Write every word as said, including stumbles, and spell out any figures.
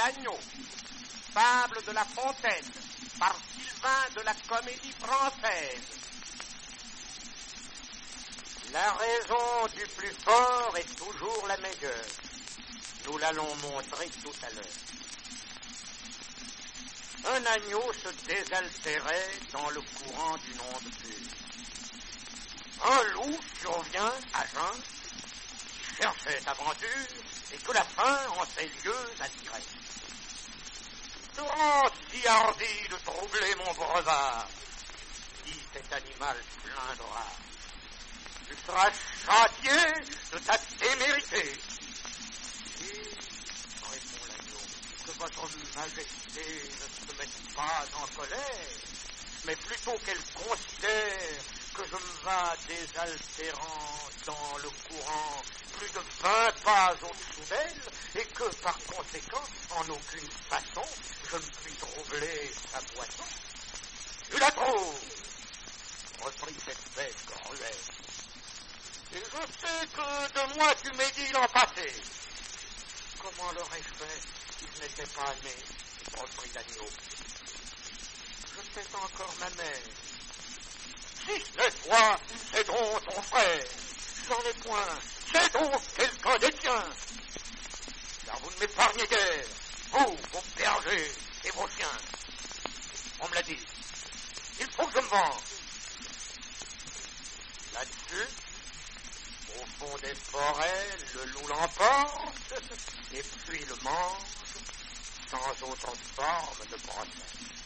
l'agneau, fable de La Fontaine, par Sylvain de la Comédie Française. La raison du plus fort est toujours la meilleure. Nous l'allons montrer tout à l'heure. Un agneau se désaltérait dans le courant d'une onde pure. Un loup survient à jeun, qui cherchait aventure et que la faim en ces lieux attirait. Serons si hardi de troubler mon breuvard, dit cet animal plein de rage. Tu seras châtié de ta témérité. Et, répond l'agneau, que votre majesté ne se mette pas en colère, mais plutôt qu'elle considère que je me vas désaltérant dans le courant plus de vingt pas au-dessous d'elle, et que, par conséquent, en aucune façon, je ne puis troubler sa boisson. Tu la trouves, reprit cette bête cruelle. Et je sais que de moi tu médis l'an passé. Comment l'aurais-je fait si je n'étais pas né, reprit l'agneau. Je sais encore ma mère. Si ce n'est toi, c'est donc ton frère. J'en ai point, c'est donc quelqu'un des tiens. Car vous ne m'épargnez guère, vous, vos bergers et vos chiens. On me l'a dit. Il faut que je me venge. Là-dessus, au fond des forêts, le loup l'emporte et puis le mange sans autre forme de procès.